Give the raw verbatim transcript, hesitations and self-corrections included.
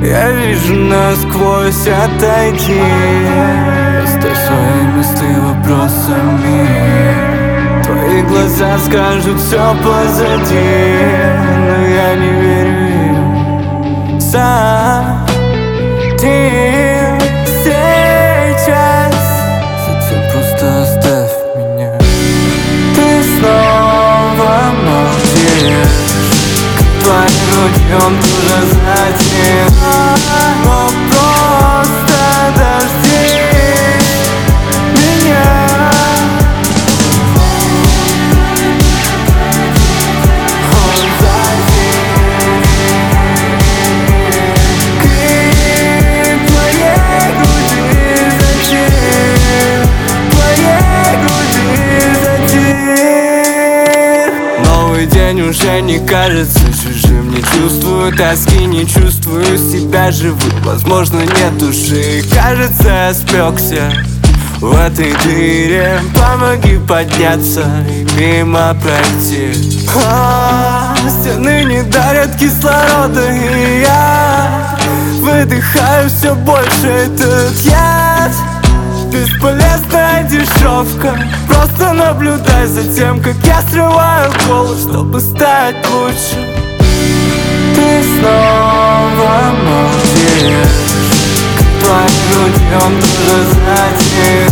Я вижу насквозь, отойди. Оставь свои мысли вопросами. Твои глаза скажут все позади, но я не верю им. Сам ты сейчас, затем просто оставь меня. Ты снова молчишь, как твои руки, он тоже затих. Но просто дождись меня. Он затих. Крик твоей груди затих, твоей груди затих. Новый день уже не кажется чужим. Не чувствую тоски, не чувствую себя живым. Возможно, нет души, кажется, я спекся в этой дыре. Помоги подняться и мимо пройти. А, стены не дарят кислорода, и я выдыхаю все больше этот яд. Бесполезная дешевка. Просто наблюдай за тем, как я срываю голос, чтобы стать лучше. Ты снова молчишь, как твои груди, он тоже затих.